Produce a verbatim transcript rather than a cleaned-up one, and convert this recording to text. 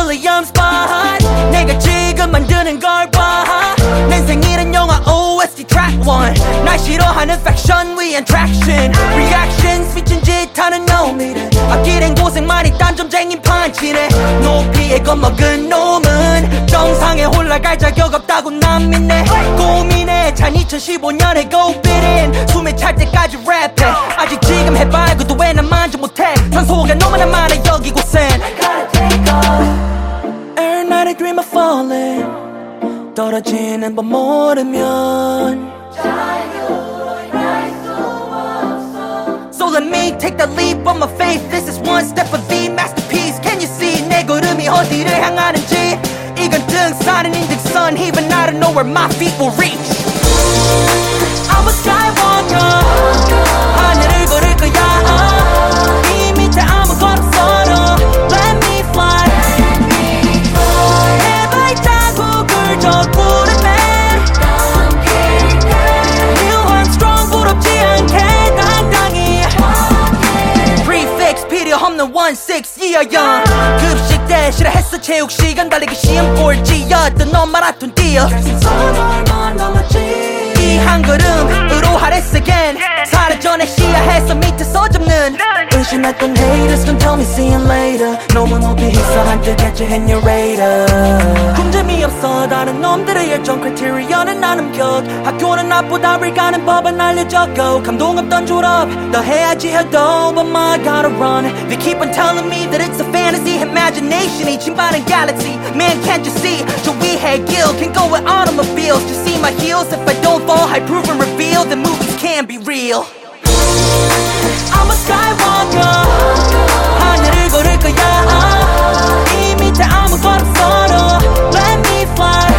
William Spot 내가 지금 만드는 걸 봐 내 생일은 영화 오에스티 트랙 원 날 싫어하는 팩션 위한 트랙션 Reactions 미친 짓 하는 놈이래 아끼는 고생 많이 딴 점쟁인 판치네 높이에 겁먹은 놈은 정상에 올라갈 자격 없다고 난 믿네 고민해 찬 이천십오 년에 go fit in 숨에 찰 때까지 랩해 아직 지금 해발고도 왜 난 만져 못해 산소가 너무나 많아 여기 곳엔 Every night I dream of falling 떨어지는 법 모르면 So let me take the leap on my faith This is one step of the masterpiece Can you see 내 걸음이 어디를 향하는지 이건 등산은 인증선 Even I don't know where my feet will reach I'm a skywalker 하늘을 걸을 거야 이 밑에 아무것도 없어 Let me fly 내 발자국을 저 구름에 You are strong 부럽지 않게 당당히 Prefix 필요 없는 one six yeah young 급식 때 싫어했어 체육 시간 달리기 시험 꼴찌였던 넌 마라톤 뛰어 얼마 남았지 이 한 걸음으로 하랬어 again 사라져 내 시야에서 밑에서 잡는 의심했던 haters gon' tell me see you later 너무 높이 있어 한뜻 get you in your radar 꿈잼이 없어 다른 놈들의 열정 크리테리어는 안 훔겨 학교는 나보다 를 가는 법은 알려졌고 감동 없던 졸업 더 해야지 해도 but my gotta run They keep on telling me that it's a fantasy imagination 이 침반은 galaxy man can't you see 저 위에 길 can go with automobiles to see my heels if I don't fall I prove and reveal that movies can be real I'm a skywalker 하늘을 걸을 거야 이 밑에 아무것도 없어 Let me fly